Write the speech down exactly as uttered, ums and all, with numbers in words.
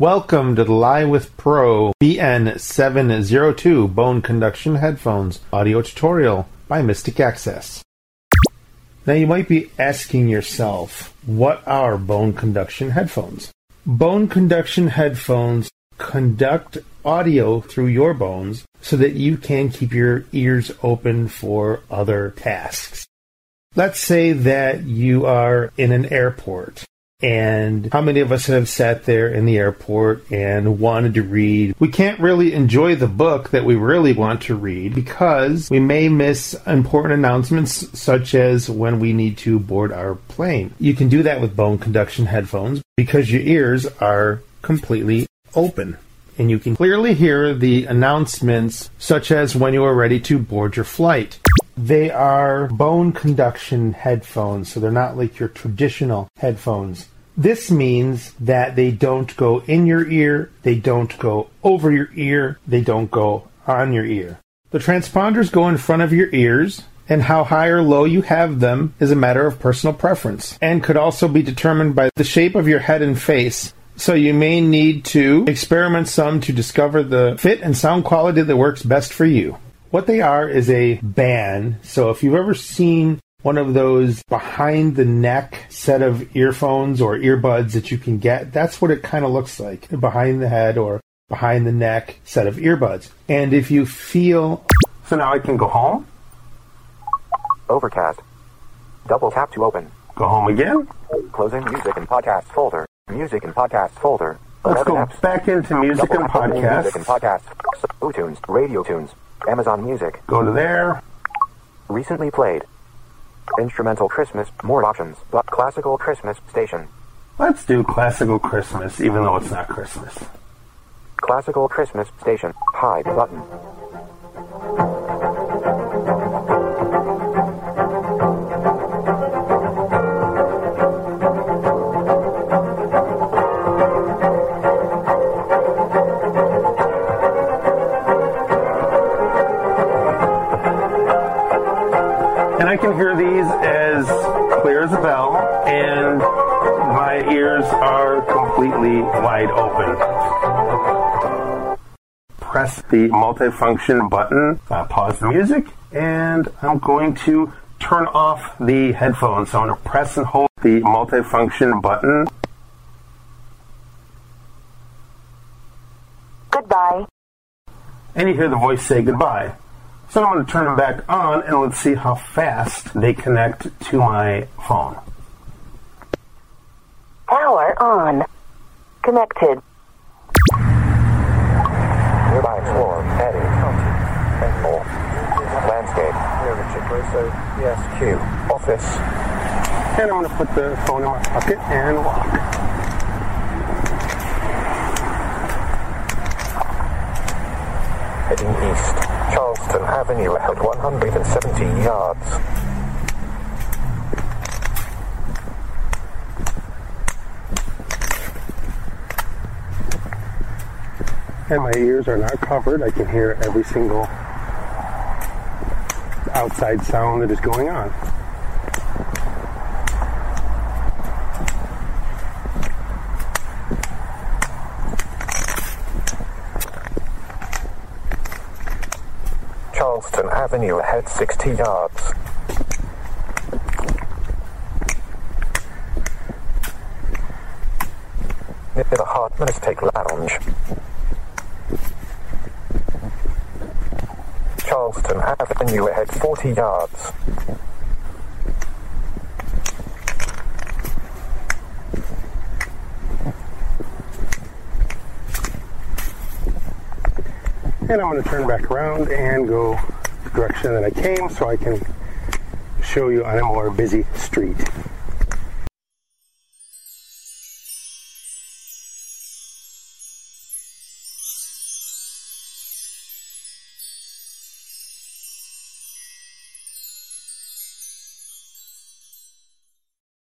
Welcome to the Live with Pro B N seven oh two Bone Conduction Headphones audio tutorial by Mystic Access. Now you might be asking yourself, what are bone conduction headphones? Bone conduction headphones conduct audio through your bones so that you can keep your ears open for other tasks. Let's say that you are in an airport. And how many of us have sat there in the airport and wanted to read? We can't really enjoy the book that we really want to read because we may miss important announcements such as when we need to board our plane. You can do that with bone conduction headphones because your ears are completely open. And you can clearly hear the announcements such as when you are ready to board your flight. They are bone conduction headphones, so they're not like your traditional headphones. This means that they don't go in your ear, they don't go over your ear, they don't go on your ear. The transponders go in front of your ears, and how high or low you have them is a matter of personal preference, and could also be determined by the shape of your head and face. So you may need to experiment some to discover the fit and sound quality that works best for you. What they are is a band. So if you've ever seen one of those behind the neck set of earphones or earbuds that you can get, that's what it kind of looks like. Behind the head or behind the neck set of earbuds. And if you feel... So now I can go home. Overcast. Double tap to open. Go home again. Closing music and podcast folder. Music and podcast folder. Let's go apps. back into music Double and tap podcasts. Music and podcasts. Bluetunes. Radio tunes. Amazon Music. Go to there. Recently played. Instrumental Christmas. More options. But classical Christmas station. Let's do classical Christmas, even though it's not Christmas. Classical Christmas station. Hide button. And I can hear these as clear as a bell, and my ears are completely wide open. Press the multifunction button, uh, pause the music, and I'm going to turn off the headphones. So I'm going to press and hold the multifunction button. Goodbye. And you hear the voice say goodbye. So I'm going to turn them back on, and let's see how fast they connect to my phone. Power on. Connected. Nearby explore. Heading. County. And more. Landscape. Near Richard Russo. Yes. Q. Office. And I'm going to put the phone in my pocket and walk. Heading east. Charleston Avenue at one hundred seventy yards. And my ears are not covered. I can hear every single outside sound that is going on. Charleston Avenue ahead sixty yards. Near the Hartman Estate Lounge. Charleston Avenue ahead forty yards. And I'm going to turn back around and go the direction that I came so I can show you on a more busy street.